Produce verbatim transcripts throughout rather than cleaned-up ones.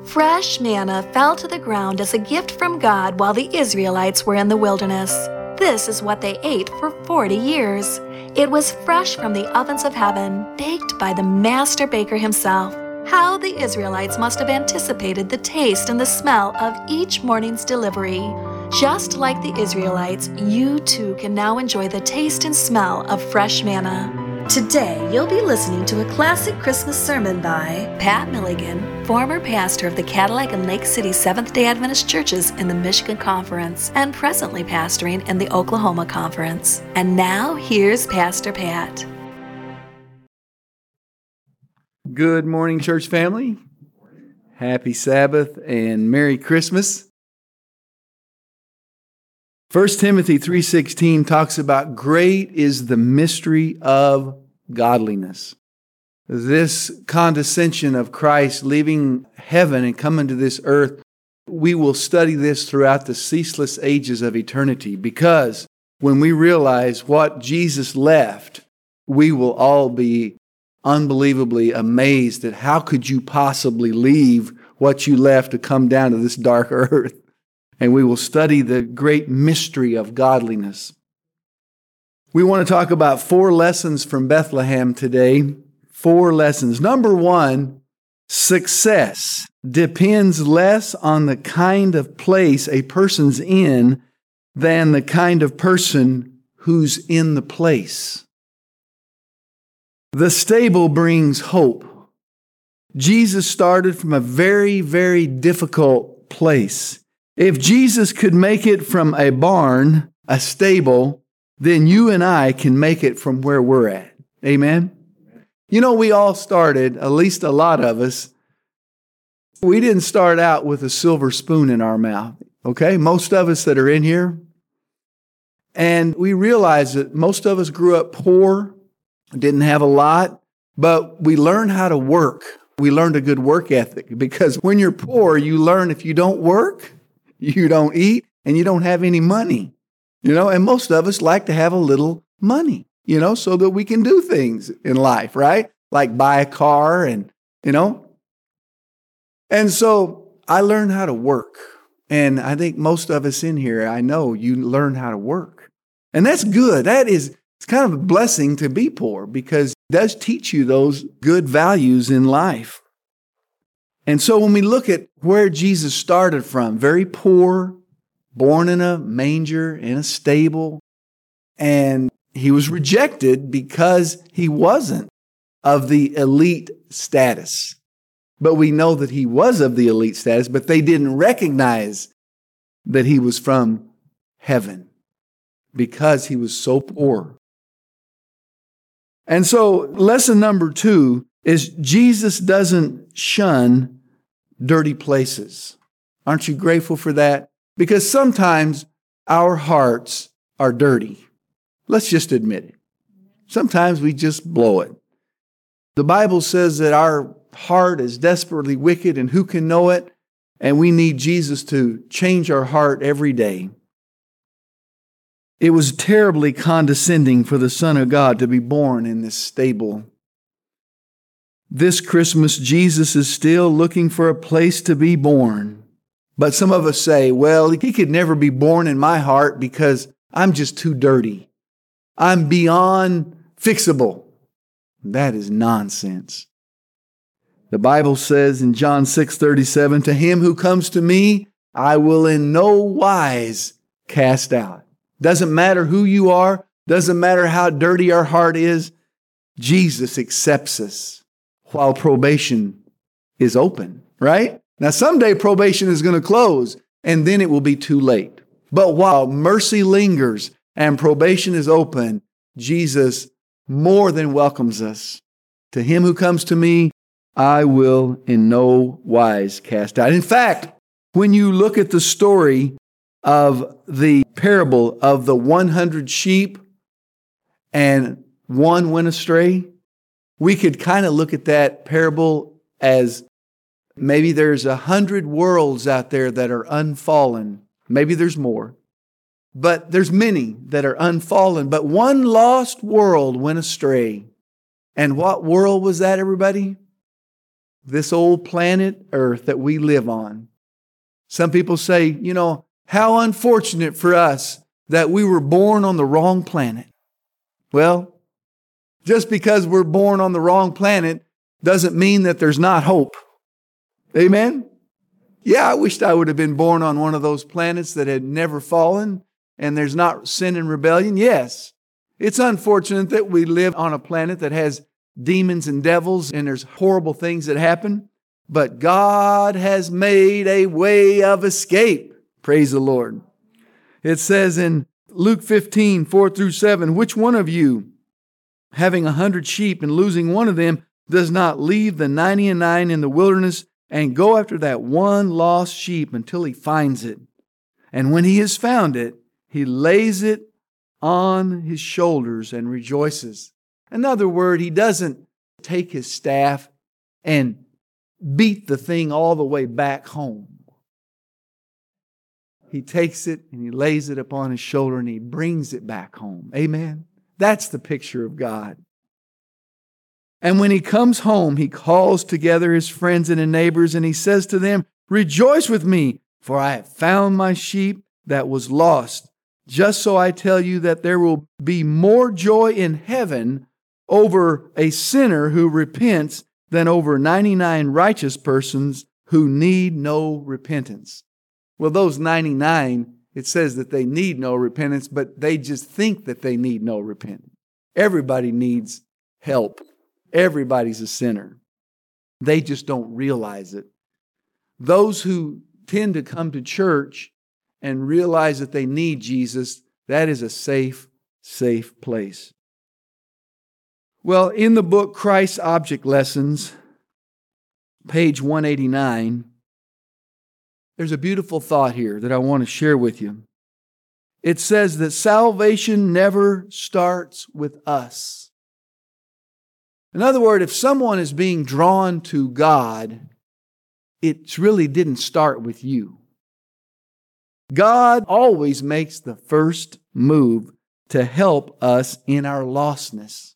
Fresh manna fell to the ground as a gift from God while the Israelites were in the wilderness. This is what they ate for forty years. It was fresh from the ovens of heaven, baked by the master baker himself. How the Israelites must have anticipated the taste and the smell of each morning's delivery. Just like the Israelites, you too can now enjoy the taste and smell of fresh manna. Today, you'll be listening to a classic Christmas sermon by Pat Milligan, former pastor of the Cadillac and Lake City Seventh-day Adventist Churches in the Michigan Conference and presently pastoring in the Oklahoma Conference. And now, here's Pastor Pat. Good morning, church family. Happy Sabbath and Merry Christmas. First Timothy three sixteen talks about great is the mystery of godliness. This condescension of Christ leaving heaven and coming to this earth, we will study this throughout the ceaseless ages of eternity, because when we realize what Jesus left, we will all be unbelievably amazed at how could you possibly leave what you left to come down to this dark earth. And we will study the great mystery of godliness. We want to talk about four lessons from Bethlehem today. Four lessons. Number one, success depends less on the kind of place a person's in than the kind of person who's in the place. The stable brings hope. Jesus started from a very, very difficult place. If Jesus could make it from a barn, a stable, then you and I can make it from where we're at. Amen? You know, we all started, at least a lot of us, we didn't start out with a silver spoon in our mouth, okay? Most of us that are in here. And we realize that most of us grew up poor, didn't have a lot, but we learned how to work. We learned a good work ethic, because when you're poor, you learn if you don't work, you don't eat, and you don't have any money, you know, and most of us like to have a little money, you know, so that we can do things in life, right? Like buy a car and, you know. And so I learned how to work. And I think most of us in here, I know you learn how to work. And that's good. That is, it's kind of a blessing to be poor, because it does teach you those good values in life. And so when we look at where Jesus started from, very poor, born in a manger, in a stable, and he was rejected because he wasn't of the elite status. But we know that he was of the elite status, but they didn't recognize that he was from heaven because he was so poor. And so lesson number two is Jesus doesn't shun dirty places. Aren't you grateful for that? Because sometimes our hearts are dirty. Let's just admit it. Sometimes we just blow it. The Bible says that our heart is desperately wicked, and who can know it? And we need Jesus to change our heart every day. It was terribly condescending for the Son of God to be born in this stable. This Christmas, Jesus is still looking for a place to be born. But some of us say, well, he could never be born in my heart because I'm just too dirty. I'm beyond fixable. That is nonsense. The Bible says in John six thirty-seven, to him who comes to me, I will in no wise cast out. Doesn't matter who you are. Doesn't matter how dirty our heart is. Jesus accepts us while probation is open, right? Now, someday probation is going to close, and then it will be too late. But while mercy lingers and probation is open, Jesus more than welcomes us. To him who comes to me, I will in no wise cast out. In fact, when you look at the story of the parable of the one hundred sheep and one went astray, we could kind of look at that parable as maybe there's a hundred worlds out there that are unfallen. Maybe there's more. But there's many that are unfallen. But one lost world went astray. And what world was that, everybody? this old planet Earth that we live on. Some people say, you know, how unfortunate for us that we were born on the wrong planet. Well, just because we're born on the wrong planet doesn't mean that there's not hope. Amen? Yeah, I wished I would have been born on one of those planets that had never fallen and there's not sin and rebellion. Yes, it's unfortunate that we live on a planet that has demons and devils and there's horrible things that happen. But God has made a way of escape. Praise the Lord. It says in Luke fifteen, four through seven, which one of you, having a hundred sheep and losing one of them, does not leave the ninety and nine in the wilderness and go after that one lost sheep until he finds it? And when he has found it, he lays it on his shoulders and rejoices. In other words, he doesn't take his staff and beat the thing all the way back home. He takes it and he lays it upon his shoulder and he brings it back home. Amen. That's the picture of God. And when he comes home, he calls together his friends and his neighbors and he says to them, rejoice with me, for I have found my sheep that was lost. Just so I tell you that there will be more joy in heaven over a sinner who repents than over ninety-nine righteous persons who need no repentance. Well, those ninety-nine, it says that they need no repentance, but they just think that they need no repentance. Everybody needs help. Everybody's a sinner. They just don't realize it. Those who tend to come to church and realize that they need Jesus, that is a safe, safe place. Well, in the book Christ's Object Lessons, page one eighty-nine, there's a beautiful thought here that I want to share with you. It says that salvation never starts with us. In other words, if someone is being drawn to God, it really didn't start with you. God always makes the first move to help us in our lostness.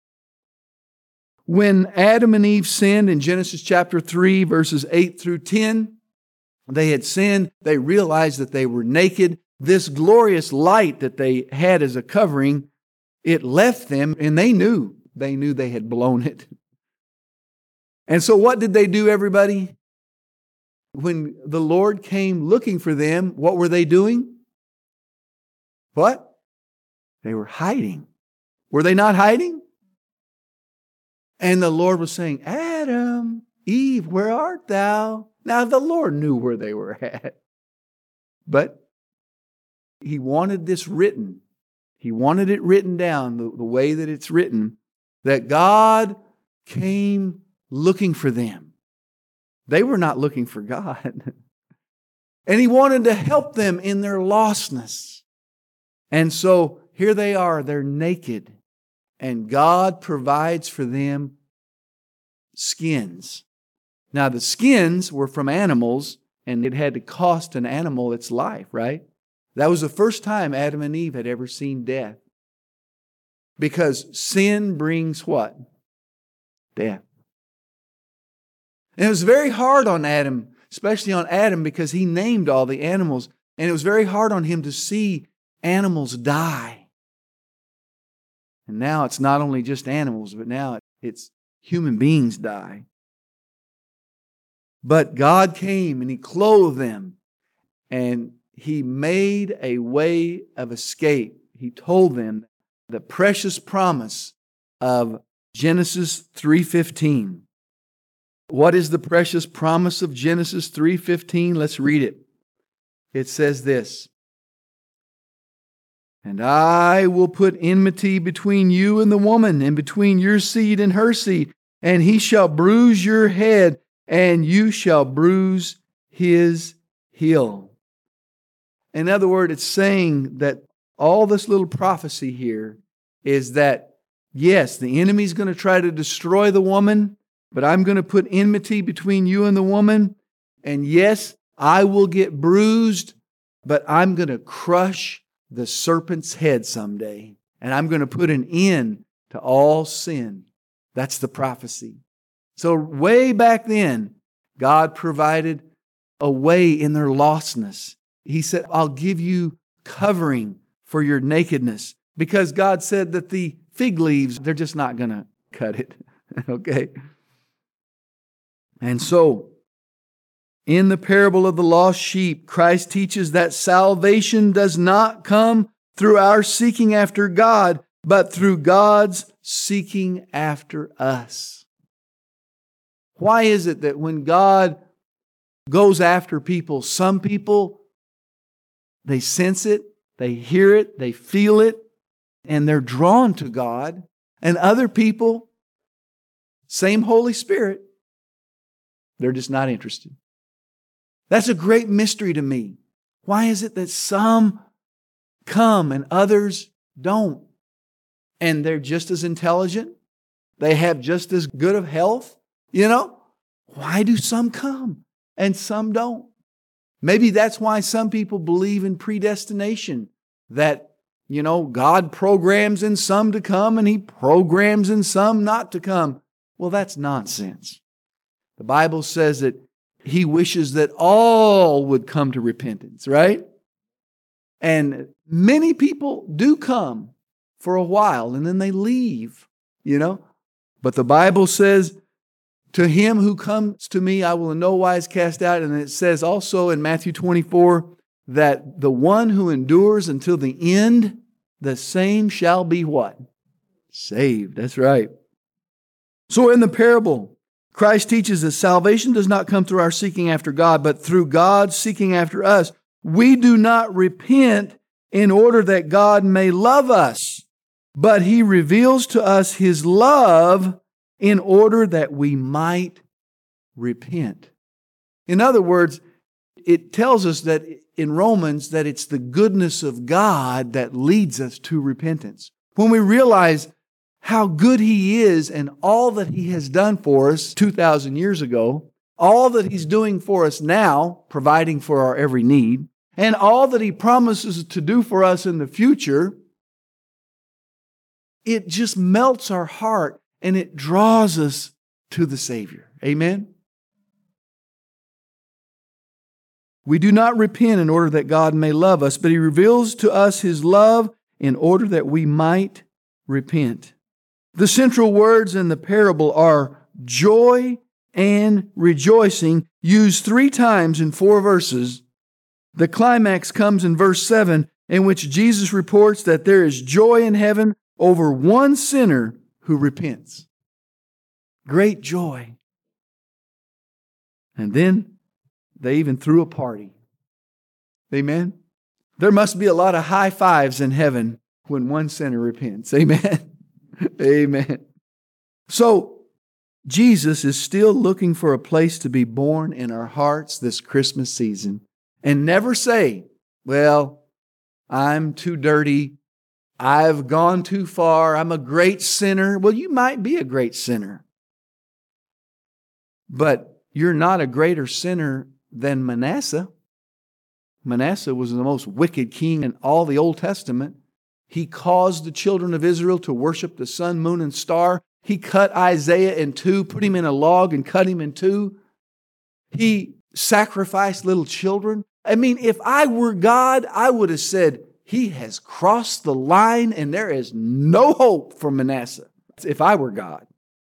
When Adam and Eve sinned in Genesis chapter three, verses eight through ten, they had sinned. They realized that they were naked. This glorious light that they had as a covering, it left them, and they knew. They knew they had blown it. And so what did they do, everybody? When the Lord came looking for them, what were they doing? What? They were hiding. Were they not hiding? And the Lord was saying, Adam, Eve, where art thou? Now the Lord knew where they were at. But He wanted this written. He wanted it written down the, the way that it's written, that God came looking for them. They were not looking for God. And He wanted to help them in their lostness. And so here they are, they're naked. And God provides for them skins. Now the skins were from animals, and it had to cost an animal its life, right? That was the first time Adam and Eve had ever seen death. Because sin brings what? Death. And it was very hard on Adam, especially on Adam, because he named all the animals. And it was very hard on him to see animals die. And now it's not only just animals, but now it's human beings die. But God came and He clothed them. And He made a way of escape. He told them the precious promise of Genesis three fifteen. What is the precious promise of Genesis three fifteen? Let's read it. It says this, and I will put enmity between you and the woman, and between your seed and her seed, and he shall bruise your head, and you shall bruise his heel. In other words, it's saying that all this little prophecy here is that, yes, the enemy's going to try to destroy the woman, but I'm going to put enmity between you and the woman. And yes, I will get bruised, but I'm going to crush the serpent's head someday. And I'm going to put an end to all sin. That's the prophecy. So way back then, God provided a way in their lostness. He said, I'll give you covering for your nakedness. Because God said that the fig leaves, they're just not going to cut it. Okay? And so, in the parable of the lost sheep, Christ teaches that salvation does not come through our seeking after God, but through God's seeking after us. Why is it that when God goes after people, some people, they sense it, they hear it, they feel it, and they're drawn to God, and other people, same Holy Spirit, they're just not interested? That's a great mystery to me. Why is it that some come and others don't? And they're just as intelligent. They have just as good of health. You know, why do some come and some don't? Maybe that's why some people believe in predestination. That, you know, God programs in some to come and He programs in some not to come. Well, that's nonsense. The Bible says that He wishes that all would come to repentance, right? And many people do come for a while and then they leave, you know. But the Bible says, to him who comes to me, I will in no wise cast out. And it says also in Matthew twenty-four that the one who endures until the end, the same shall be what? Saved. That's right. So in the parable, Christ teaches that salvation does not come through our seeking after God, but through God seeking after us. We do not repent in order that God may love us, but He reveals to us His love in order that we might repent. In other words, it tells us that in Romans that it's the goodness of God that leads us to repentance. When we realize how good He is and all that He has done for us two thousand years ago, all that He's doing for us now, providing for our every need, and all that He promises to do for us in the future, it just melts our heart and it draws us to the Savior. Amen? We do not repent in order that God may love us, but He reveals to us His love in order that we might repent. The central words in the parable are joy and rejoicing, used three times in four verses. The climax comes in verse seven, in which Jesus reports that there is joy in heaven over one sinner who repents. Great joy. And then they even threw a party. Amen? There must be a lot of high fives in heaven when one sinner repents. Amen? Amen. So, Jesus is still looking for a place to be born in our hearts this Christmas season. And never say, well, I'm too dirty. I've gone too far. I'm a great sinner. Well, you might be a great sinner. But you're not a greater sinner than Manasseh. Manasseh was the most wicked king in all the Old Testament. He caused the children of Israel to worship the sun, moon, and star. He cut Isaiah in two, put him in a log and cut him in two. He sacrificed little children. I mean, if I were God, I would have said, he has crossed the line and there is no hope for Manasseh. If I were God.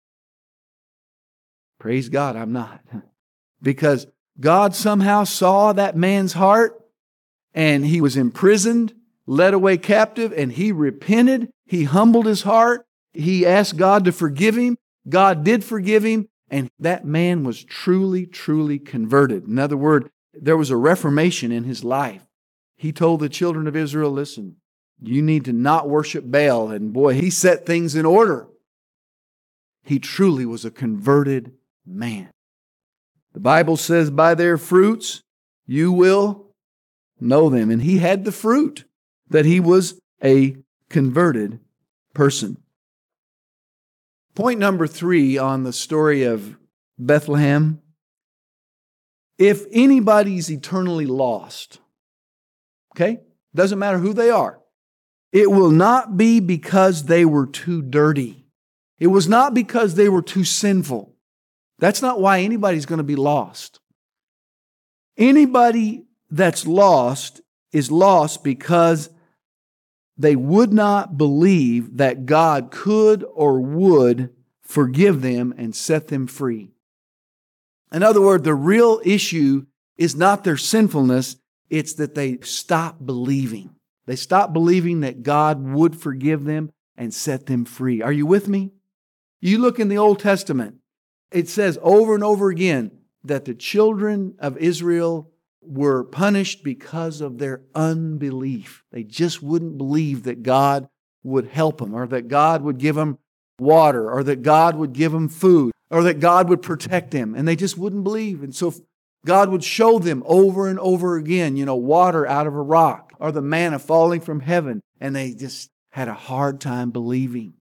Praise God, I'm not. Because God somehow saw that man's heart and he was imprisoned, led away captive, and he repented. He humbled his heart. He asked God to forgive him. God did forgive him. And that man was truly, truly converted. In other words, there was a reformation in his life. He told the children of Israel, listen, you need to not worship Baal. And boy, he set things in order. He truly was a converted man. The Bible says, by their fruits you will know them. And he had the fruit that he was a converted person. Point number three on the story of Bethlehem. If anybody's eternally lost, okay, doesn't matter who they are, it will not be because they were too dirty. It was not because they were too sinful. That's not why anybody's going to be lost. Anybody that's lost is lost because they would not believe that God could or would forgive them and set them free. In other words, the real issue is not their sinfulness, it's that they stop believing. They stop believing that God would forgive them and set them free. Are you with me? You look in the Old Testament, it says over and over again that the children of Israel were punished because of their unbelief. They just wouldn't believe that God would help them, or that God would give them water, or that God would give them food, or that God would protect them. And they just wouldn't believe. And so God would show them over and over again, you know, water out of a rock, or the manna falling from heaven. And they just had a hard time believing.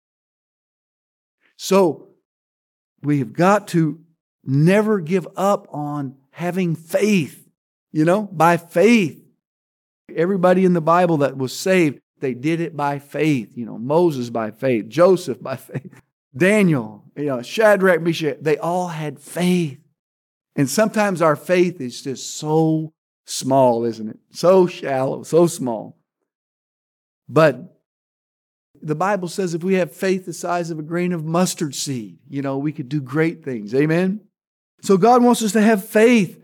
So we have got to never give up on having faith. You know, by faith. Everybody in the Bible that was saved, they did it by faith. You know, Moses by faith, Joseph by faith, Daniel, you know, Shadrach, Meshach, they all had faith. And sometimes our faith is just so small, isn't it? So shallow, so small. But the Bible says if we have faith the size of a grain of mustard seed, you know, we could do great things. Amen? So God wants us to have faith.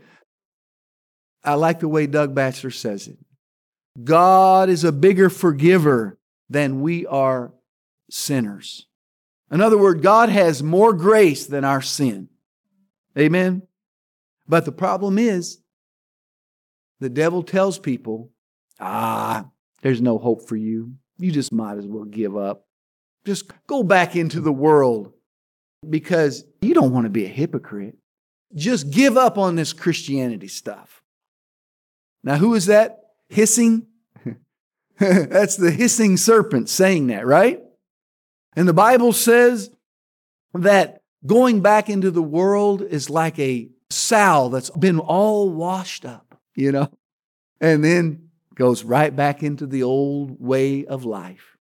I like the way Doug Batchelor says it. God is a bigger forgiver than we are sinners. In other words, God has more grace than our sin. Amen? But the problem is, the devil tells people, ah, there's no hope for you. You just might as well give up. Just go back into the world because you don't want to be a hypocrite. Just give up on this Christianity stuff. Now, who is that hissing? That's the hissing serpent saying that, right? And the Bible says that going back into the world is like a sow that's been all washed up, you know, and then goes right back into the old way of life.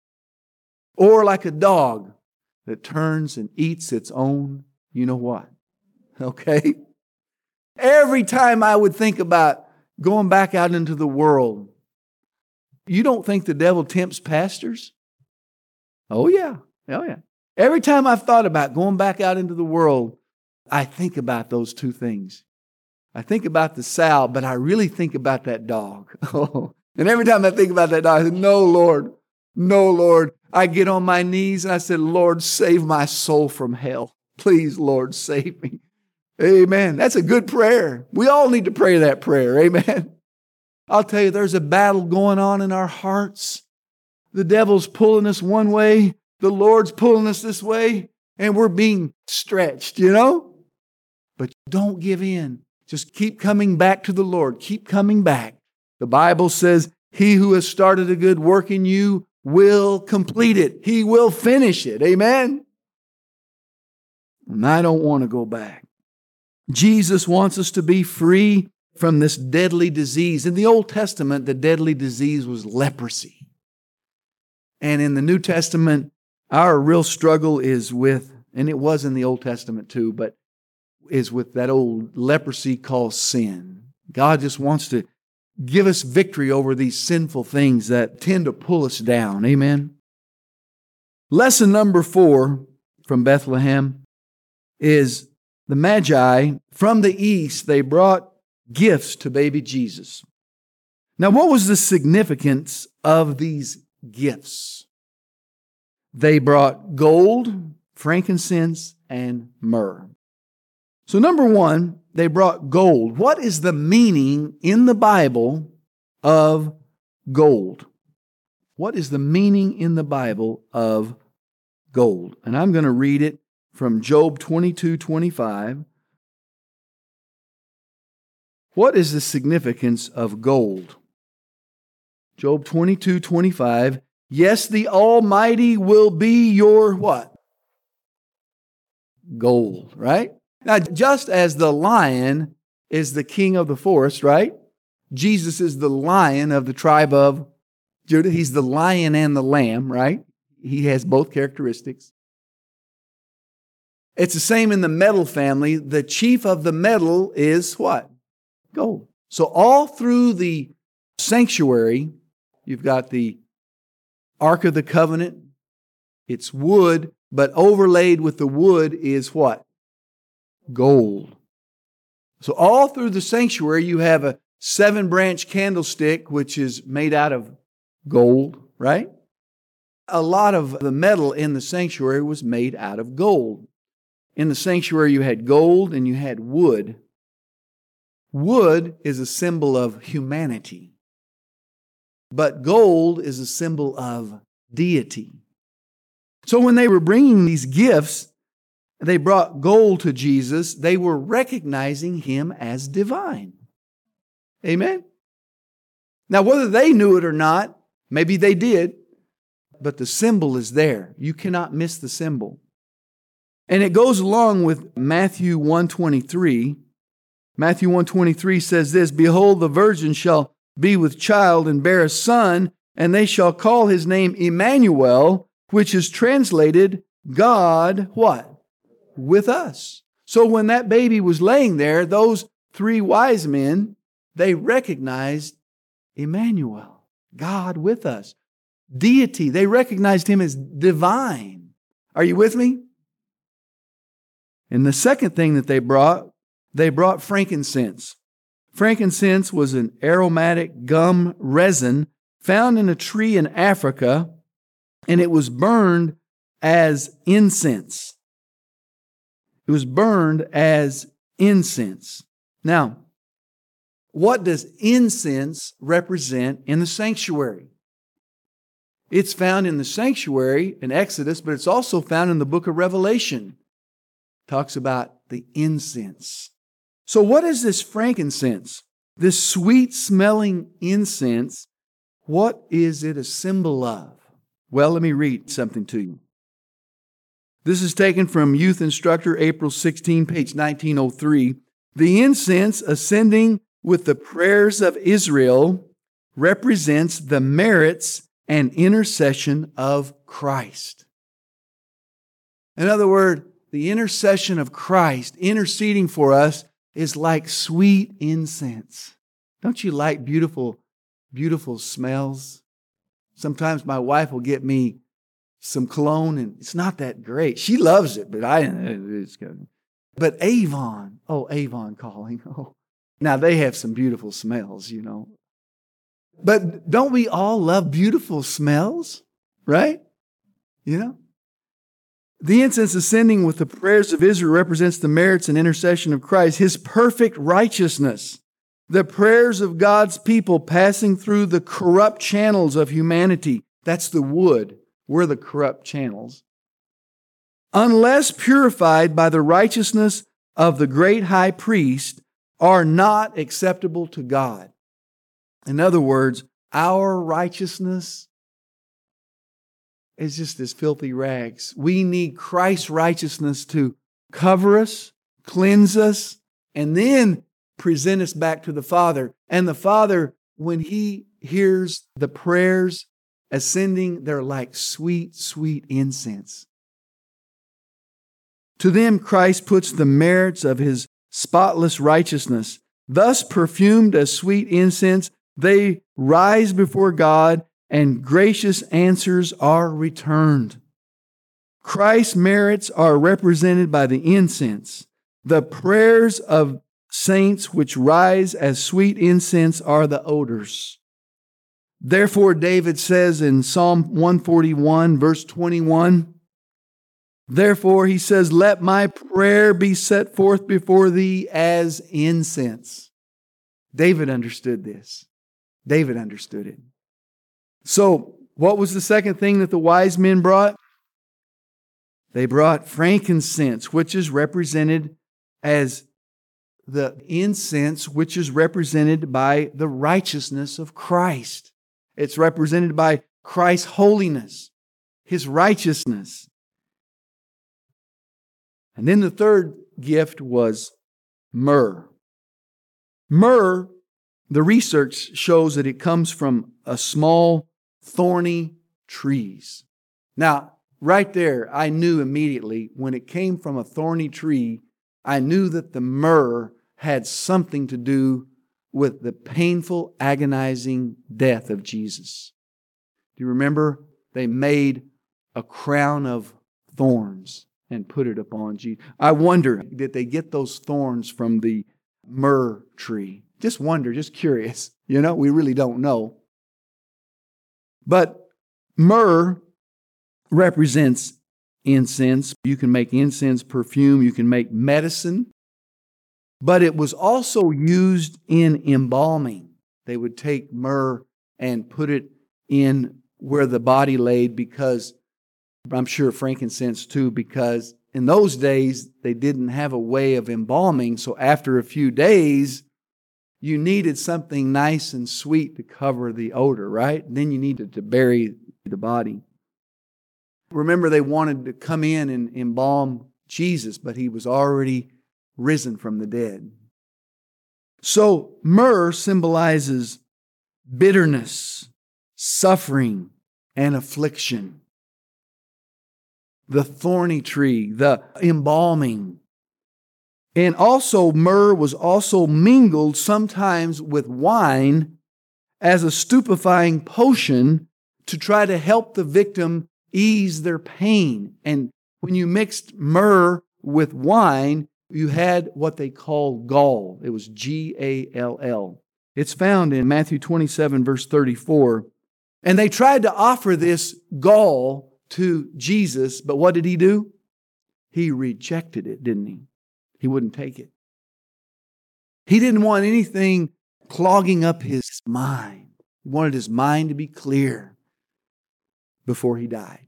Or like a dog that turns and eats its own, you know what? Okay? Every time I would think about going back out into the world, you don't think the devil tempts pastors? Oh yeah, oh yeah. Every time I've thought about going back out into the world, I think about those two things. I think about the sow, but I really think about that dog. And every time I think about that dog, I say, no, Lord, no, Lord. I get on my knees and I said, Lord, save my soul from hell. Please, Lord, save me. Amen. That's a good prayer. We all need to pray that prayer. Amen. I'll tell you, there's a battle going on in our hearts. The devil's pulling us one way. The Lord's pulling us this way. And we're being stretched, you know? But don't give in. Just keep coming back to the Lord. Keep coming back. The Bible says, he who has started a good work in you will complete it. He will finish it. Amen? And I don't want to go back. Jesus wants us to be free from this deadly disease. In the Old Testament, the deadly disease was leprosy. And in the New Testament, our real struggle is with, and it was in the Old Testament too, but is with that old leprosy called sin. God just wants to give us victory over these sinful things that tend to pull us down. Amen? Lesson number four from Bethlehem is the Magi from the east, they brought gifts to baby Jesus. Now, what was the significance of these gifts? They brought gold, frankincense, and myrrh. So number one, they brought gold. What is the meaning in the Bible of gold? What is the meaning in the Bible of gold? And I'm going to read it from Job twenty-two twenty-five. What is the significance of gold? Job twenty-two twenty-five. Yes, the Almighty will be your what? Gold, right? Now, just as the lion is the king of the forest, right? Jesus is the lion of the tribe of Judah. He's the lion and the lamb, right? He has both characteristics. It's the same in the metal family. The chief of the metal is what? Gold. So all through the sanctuary, you've got the Ark of the Covenant. It's wood, but overlaid with the wood is what? Gold. So all through the sanctuary, you have a seven-branch candlestick, which is made out of gold, right? A lot of the metal in the sanctuary was made out of gold. In the sanctuary, you had gold and you had wood. Wood is a symbol of humanity, but gold is a symbol of deity. So when they were bringing these gifts, they brought gold to Jesus. They were recognizing Him as divine. Amen? Now, whether they knew it or not, maybe they did, but the symbol is there. You cannot miss the symbol. And it goes along with Matthew one twenty-three. Matthew one twenty-three says this, "Behold, the virgin shall be with child and bear a son, and they shall call his name Emmanuel," which is translated, God, what? With us. So when that baby was laying there, those three wise men, they recognized Emmanuel, God with us. Deity, they recognized Him as divine. Are you with me? And the second thing that they brought, they brought frankincense. Frankincense was an aromatic gum resin found in a tree in Africa, and it was burned as incense. It was burned as incense. Now, what does incense represent in the sanctuary? It's found in the sanctuary in Exodus, but it's also found in the book of Revelation. It talks about the incense. So what is this frankincense? This sweet-smelling incense, what is it a symbol of? Well, let me read something to you. This is taken from Youth Instructor, April sixteenth, page nineteen oh three. The incense ascending with the prayers of Israel represents the merits and intercession of Christ. In other words, the intercession of Christ interceding for us is like sweet incense. Don't you like beautiful, beautiful smells? Sometimes my wife will get me some cologne, and it's not that great. She loves it, but I, it's good. But Avon, oh, Avon calling. Oh, now they have some beautiful smells, you know. But don't we all love beautiful smells, right? You know? The incense ascending with the prayers of Israel represents the merits and intercession of Christ, His perfect righteousness. The prayers of God's people passing through the corrupt channels of humanity. That's the wood. We're the corrupt channels. Unless purified by the righteousness of the great high priest, are not acceptable to God. In other words, our righteousness is just as filthy rags. We need Christ's righteousness to cover us, cleanse us, and then present us back to the Father. And the Father, when He hears the prayers ascending, they're like sweet, sweet incense. To them, Christ puts the merits of His spotless righteousness. Thus perfumed as sweet incense, they rise before God, and gracious answers are returned. Christ's merits are represented by the incense. The prayers of saints which rise as sweet incense are the odors. Therefore, David says in Psalm one forty-one, verse twenty-one, therefore, he says, let my prayer be set forth before thee as incense. David understood this. David understood it. So, what was the second thing that the wise men brought? They brought frankincense, which is represented as the incense, which is represented by the righteousness of Christ. It's represented by Christ's holiness, His righteousness. And then the third gift was myrrh. Myrrh, the research shows that it comes from a small, thorny trees. Now, right there, I knew immediately when it came from a thorny tree, I knew that the myrrh had something to do with the painful, agonizing death of Jesus. Do you remember? They made a crown of thorns and put it upon Jesus. I wonder, did they get those thorns from the myrrh tree? Just wonder, just curious. You know, we really don't know. But myrrh represents incense. You can make incense perfume. You can make medicine. But it was also used in embalming. They would take myrrh and put it in where the body laid, because I'm sure frankincense too, because in those days they didn't have a way of embalming. So after a few days, you needed something nice and sweet to cover the odor, right? And then you needed to bury the body. Remember, they wanted to come in and embalm Jesus, but He was already risen from the dead. So myrrh symbolizes bitterness, suffering, and affliction. The thorny tree, the embalming. And also myrrh was also mingled sometimes with wine as a stupefying potion to try to help the victim ease their pain. And when you mixed myrrh with wine, you had what they call gall. It was G A L L. It's found in Matthew twenty-seven, verse thirty-four. And they tried to offer this gall to Jesus, but what did He do? He rejected it, didn't He? He wouldn't take it. He didn't want anything clogging up His mind. He wanted His mind to be clear before He died.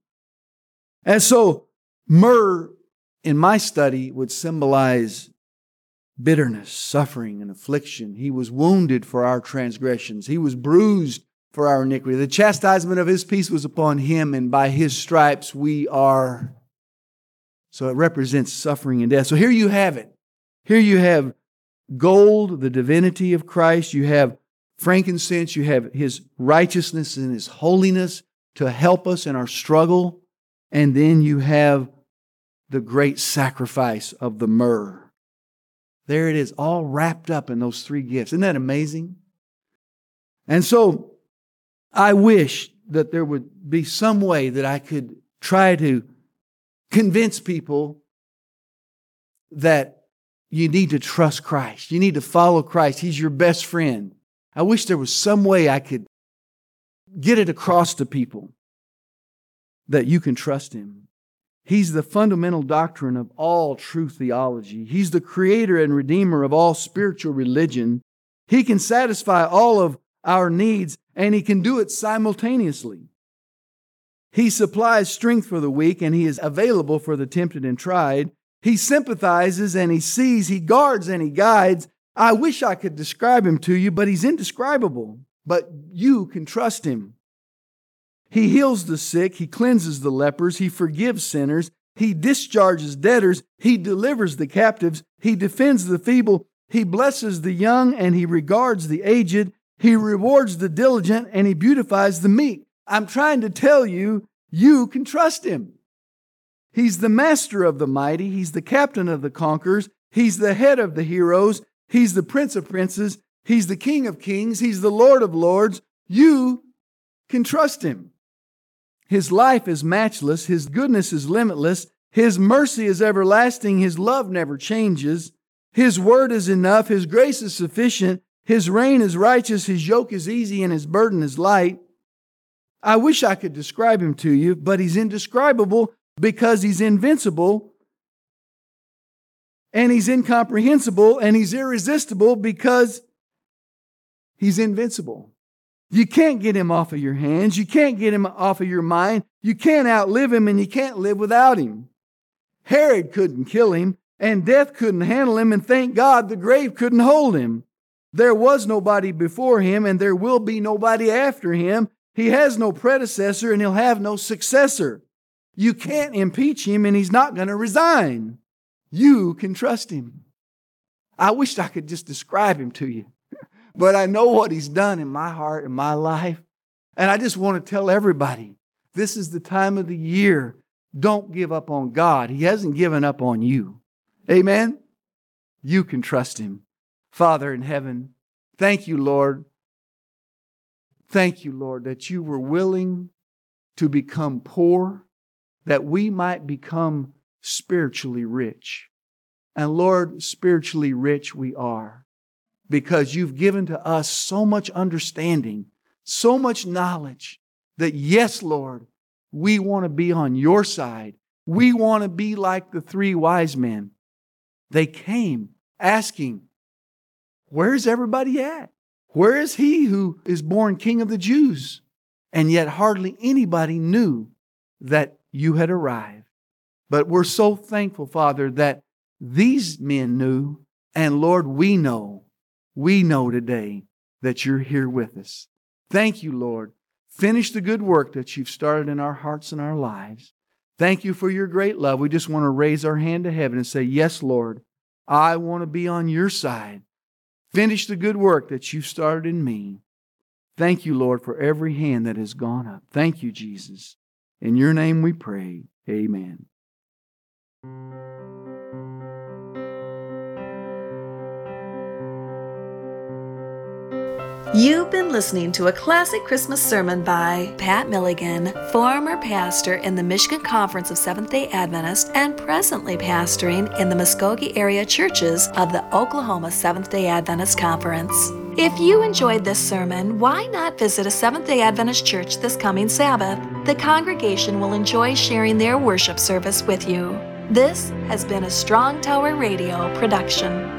And so myrrh, in my study, would symbolize bitterness, suffering, and affliction. He was wounded for our transgressions. He was bruised for our iniquity. The chastisement of His peace was upon Him, and by His stripes we are. So it represents suffering and death. So here you have it. Here you have gold, the divinity of Christ. You have frankincense. You have His righteousness and His holiness to help us in our struggle. And then you have the great sacrifice of the myrrh. There it is, all wrapped up in those three gifts. Isn't that amazing? And so I wish that there would be some way that I could try to convince people that you need to trust Christ. You need to follow Christ. He's your best friend. I wish there was some way I could get it across to people that you can trust Him. He's the fundamental doctrine of all true theology. He's the creator and redeemer of all spiritual religion. He can satisfy all of our needs, and He can do it simultaneously. He supplies strength for the weak, and He is available for the tempted and tried. He sympathizes and He sees. He guards and He guides. I wish I could describe Him to you, but He's indescribable. But you can trust Him. He heals the sick. He cleanses the lepers. He forgives sinners. He discharges debtors. He delivers the captives. He defends the feeble. He blesses the young, and He regards the aged. He rewards the diligent, and He beautifies the meek. I'm trying to tell you, you can trust Him. He's the master of the mighty. He's the captain of the conquerors. He's the head of the heroes. He's the prince of princes. He's the king of kings. He's the Lord of lords. You can trust Him. His life is matchless. His goodness is limitless. His mercy is everlasting. His love never changes. His word is enough. His grace is sufficient. His reign is righteous. His yoke is easy and His burden is light. I wish I could describe Him to you, but He's indescribable because He's invincible, and He's incomprehensible, and He's irresistible because He's invincible. You can't get Him off of your hands. You can't get Him off of your mind. You can't outlive Him, and you can't live without Him. Herod couldn't kill Him, and death couldn't handle Him, and thank God the grave couldn't hold Him. There was nobody before Him, and there will be nobody after Him. He has no predecessor, and He'll have no successor. You can't impeach Him, and He's not going to resign. You can trust Him. I wish I could just describe Him to you. But I know what He's done in my heart and my life. And I just want to tell everybody This is the time of the year. Don't give up on God. He hasn't given up on you. Amen? You can trust Him. Father in heaven, thank you, Lord. Thank you, Lord, that you were willing to become poor, that we might become spiritually rich. And Lord, spiritually rich we are, because you've given to us so much understanding, so much knowledge, that yes, Lord, we want to be on your side. We want to be like the three wise men. They came asking, where's everybody at? Where is he who is born King of the Jews? And yet hardly anybody knew that you had arrived. But we're so thankful, Father, that these men knew. And Lord, we know, we know today that you're here with us. Thank you, Lord. Finish the good work that you've started in our hearts and our lives. Thank you for your great love. We just want to raise our hand to heaven and say, yes, Lord, I want to be on your side. Finish the good work that you've started in me. Thank you, Lord, for every hand that has gone up. Thank you, Jesus. In your name we pray. Amen. You've been listening to a classic Christmas sermon by Pat Milligan, former pastor in the Michigan Conference of Seventh-day Adventists and presently pastoring in the Muskogee area churches of the Oklahoma Seventh-day Adventist Conference. If you enjoyed this sermon, why not visit a Seventh-day Adventist church this coming Sabbath? The congregation will enjoy sharing their worship service with you. This has been a Strong Tower Radio production.